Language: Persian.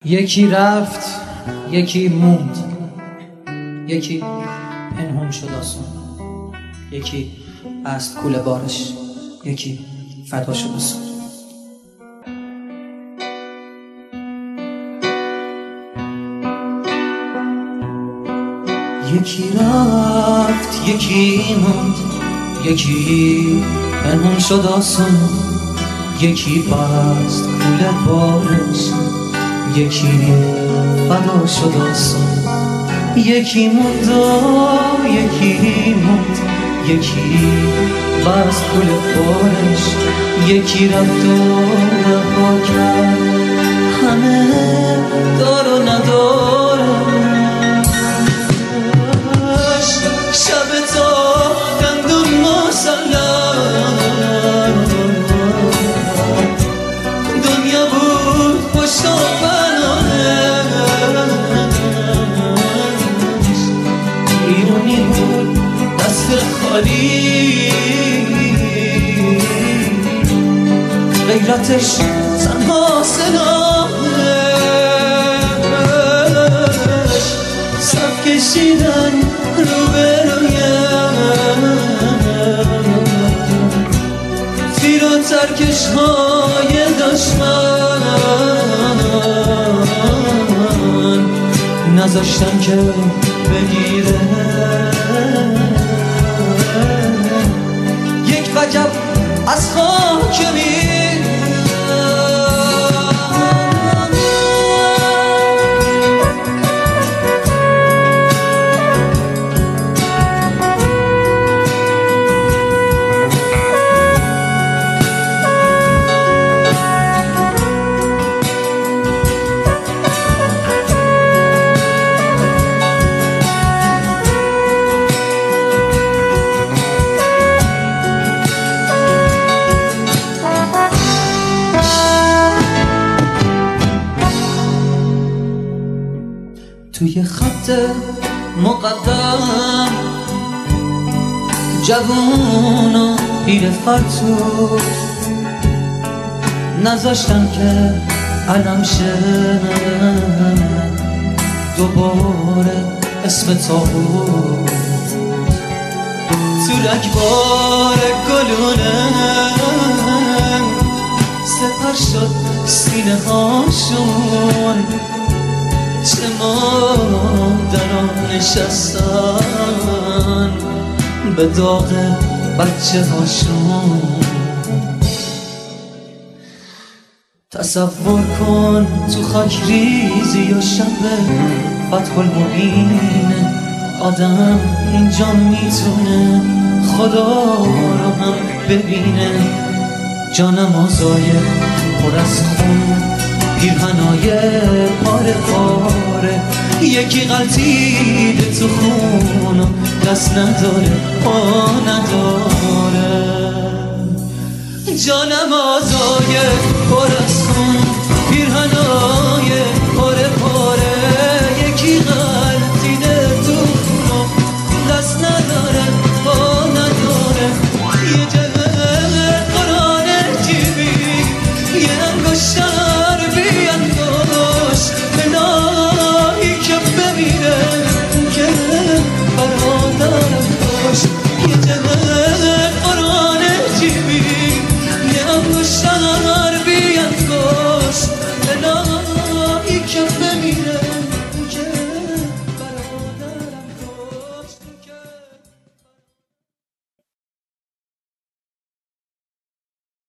یکی رفت یکی موند، یکی پنهون شد آسون، یکی بست کوله بارش، یکی فدا شد آسون. یکی رفت یکی موند، یکی پنهون شد آسون، یکی بست کوله بارش، یکی فدا شد آسون. یکی موند و یکی موند، یکی بست کوله بارش، یکی رفت و رها کرد همه دار و ندارش. شب تا دندون مسلم دنیا بود پشت و بیرونی بود دست خالی، غیرتش تنها سلاحش، صف کشیدن روبرویم، تیر و ترکش های دشمن نذاشتن که بگیره. یک وجب از خاک توی خط مقدم جوون و پیر فرتوت نذاشتن که علم شه دوباره اسم تابوت. تو رگبار گلونه سپر شد سینه هاشون، چه مادران نشستن به داغ بچه هاشون. تصور کن تو خاک ریزی و شب فتح المبین آدم اینجا میتونه خدا رو هم ببینه. جانم آزای پر از خون، پیرهنای پاره پاره، یکی غلطیده تو خون و دست نداره پا نداره. جانم آزای پر از خون،